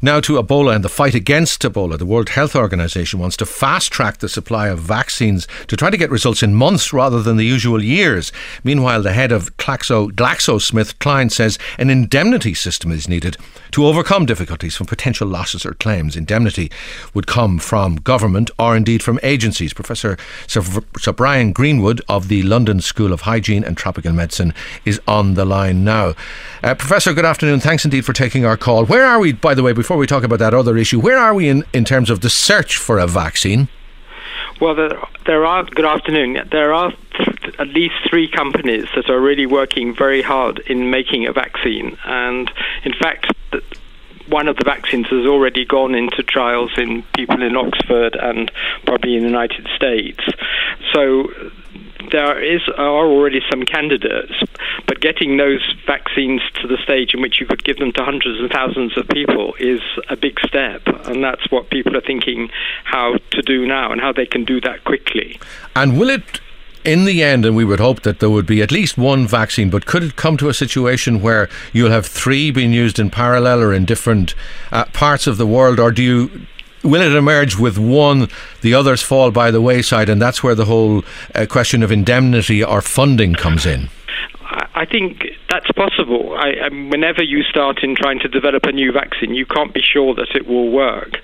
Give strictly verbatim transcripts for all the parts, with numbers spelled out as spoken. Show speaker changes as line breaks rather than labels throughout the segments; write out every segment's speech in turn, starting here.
Now to Ebola and the fight against Ebola. The World Health Organization wants to fast-track the supply of vaccines to try to get results in months rather than the usual years. Meanwhile, the head of Glaxo, GlaxoSmithKline says an indemnity system is needed to overcome difficulties from potential losses or claims. Indemnity would come from government or indeed from agencies. Professor Sir, Sir Brian Greenwood of the London School of Hygiene and Tropical Medicine is on the line now. Uh, Professor, good afternoon. Thanks indeed for taking our call. Where are we, by the way, before we talk about that other issue, where are we in, in terms of the search for a vaccine?
Well, there, there are, good afternoon, there are th- at least three companies that are really working very hard in making a vaccine. And in fact, th- one of the vaccines has already gone into trials in people in Oxford and probably in the United States. So there is are already some candidates, but getting those vaccines to the stage in which you could give them to hundreds and thousands of people is a big step, and that's what people are thinking how to do now and how they can do that quickly. And will it, in the end, and we would hope that there would be at least one vaccine, but could it come to a situation where you'll have three being used in parallel or in different uh, parts of the world, or do you... will it emerge with one, the others fall by the wayside, and that's where the whole uh, question of indemnity or funding comes in? I think that's possible. I, I, whenever you start in trying to develop a new vaccine, you can't be sure that it will work.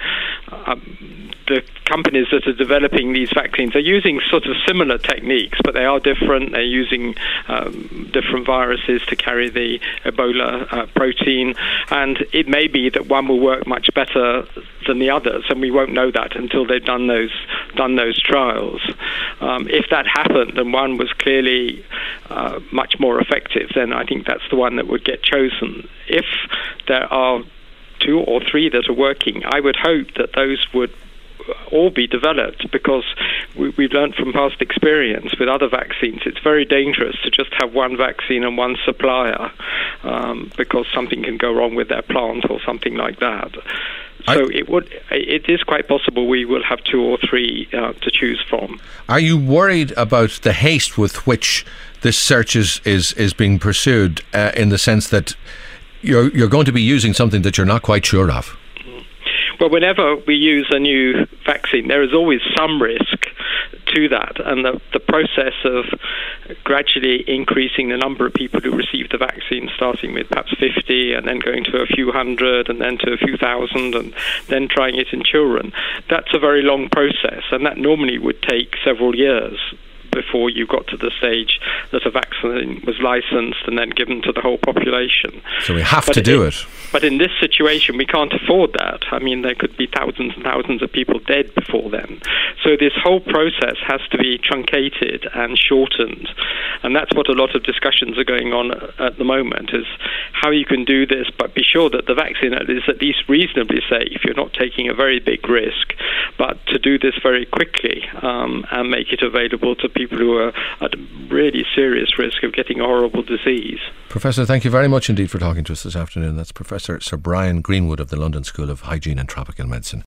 Um, the companies that are developing these vaccines are using sort of similar techniques, but they are different. They're using um, different viruses to carry the Ebola uh, protein, and it may be that one will work much better than the others, and we won't know that until they've done those done those trials. Um, if that happened and one was clearly uh, much more effective, then I think that's the one that would get chosen. If there are two or three that are working, I would hope that those would all be developed, because we, we've learned from past experience with other vaccines it's very dangerous to just have one vaccine and one supplier, um, because something can go wrong with their plant or something like that. So I, it would it is quite possible we will have two or three uh, to choose from. Are you worried about the haste with which this search is is, is being pursued, uh, in the sense that you're you're going to be using something that you're not quite sure of? Well, whenever we use a new vaccine, there is always some risk to that, and the, the process of gradually increasing the number of people who receive the vaccine, starting with perhaps fifty and then going to a few hundred and then to a few thousand and then trying it in children, that's a very long process, and that normally would take several years before you got to the stage that a vaccine was licensed and then given to the whole population. So we have but to do it. it. But in this situation, we can't afford that. I mean, there could be thousands and thousands of people dead before then. So this whole process has to be truncated and shortened. And that's what a lot of discussions are going on at the moment, is how you can do this, but be sure that the vaccine is at least reasonably safe. You're not taking a very big risk, but to do this very quickly um, and make it available to people who are at really serious risk of getting a horrible disease. Professor, thank you very much indeed for talking to us this afternoon. That's Professor Sir Brian Greenwood of the London School of Hygiene and Tropical Medicine.